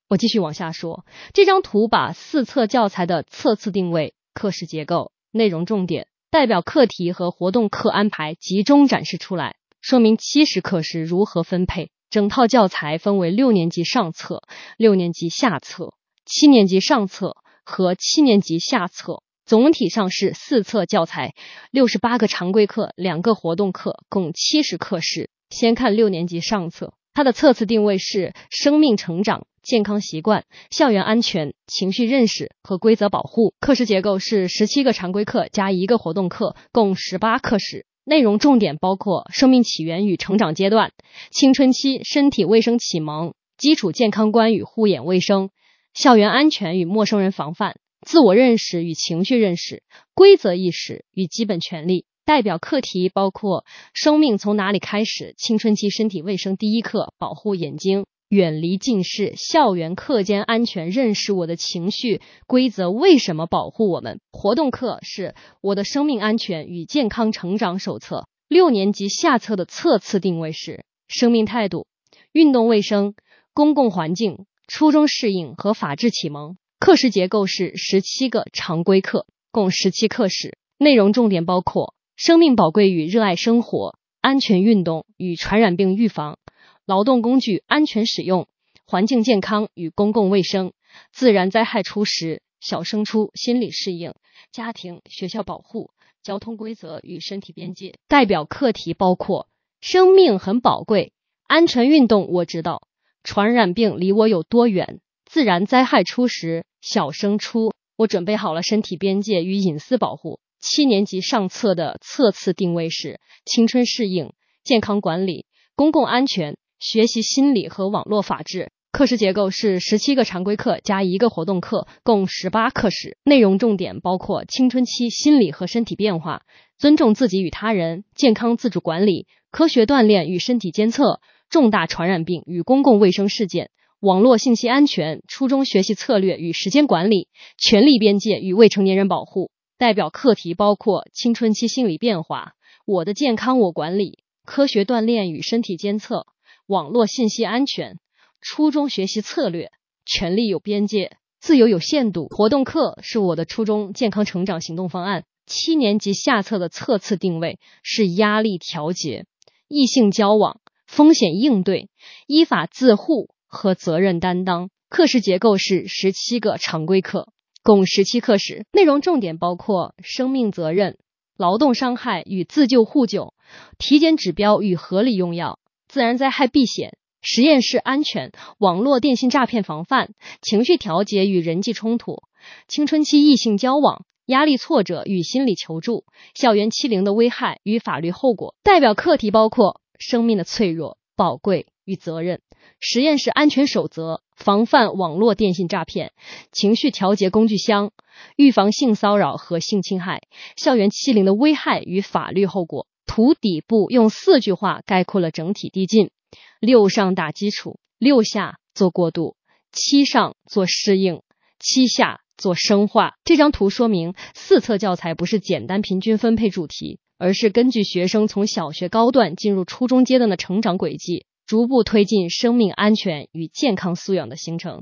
我继续往下说，这张图把4册教材的册次定位、课时结构、内容重点、代表课题和活动课安排集中展示出来，说明70课时如何分配。整套教材分为6年级上册、6年级下册、7年级上册和7年级下册，总体上是4册教材，68个常规课，2个活动课，共70课时。先看6年级上册，它的册次定位是生命成长、健康习惯、校园安全、情绪认识和规则保护。课时结构是17个常规课加1个活动课，共18课时。内容重点包括生命起源与成长阶段、青春期身体卫生启蒙、基础健康观与护眼卫生、校园安全与陌生人防范、自我认识与情绪认识、规则意识与基本权利。代表课题包括生命从哪里开始、青春期身体卫生第1课、保护眼睛、远离近视、校园课间安全、认识我的情绪、规则为什么保护我们。活动课是我的生命安全与健康成长手册。6年级下册的册次定位是生命态度、运动卫生、公共环境、初中适应和法治启蒙。课时结构是17个常规课，共17课时。内容重点包括生命宝贵与热爱生活、安全运动与传染病预防、劳动工具安全使用、环境健康与公共卫生、自然灾害初时、小升初心理适应、家庭学校保护、交通规则与身体边界。代表课题包括生命很宝贵、安全运动我知道、传染病离我有多远、自然灾害初时、小升初我准备好了身体边界与隐私保护。7年级上册的册次定位是青春适应、健康管理、公共安全、学习心理和网络法治。课时结构是17个常规课加1个活动课，共18课时。内容重点包括青春期心理和身体变化、尊重自己与他人、健康自主管理、科学锻炼与身体监测、重大传染病与公共卫生事件、网络信息安全、初中学习策略与时间管理、权利边界与未成年人保护。代表课题包括青春期心理变化、我的健康我管理、科学锻炼与身体监测、网络信息安全、初中学习策略、权利有边界、自由有限度。活动课是我的初中健康成长行动方案。7年级下册的册次定位是压力调节、异性交往、风险应对、依法自护和责任担当。课时结构是17个常规课，共17课时。内容重点包括生命责任、劳动伤害与自救互救、体检指标与合理用药、自然灾害避险、实验室安全、网络电信诈骗防范、情绪调节与人际冲突、青春期异性交往、压力挫折与心理求助、校园欺凌的危害与法律后果。代表课题包括生命的脆弱、宝贵与责任、实验室安全守则、防范网络电信诈骗、情绪调节工具箱、预防性骚扰和性侵害、校园欺凌的危害与法律后果。图底部用4句话概括了整体递进：6上打基础，6下做过渡，7上做适应，7下做深化。这张图说明4册教材不是简单平均分配主题，而是根据学生从小学高段进入初中阶段的成长轨迹，逐步推进生命安全与健康素养的形成。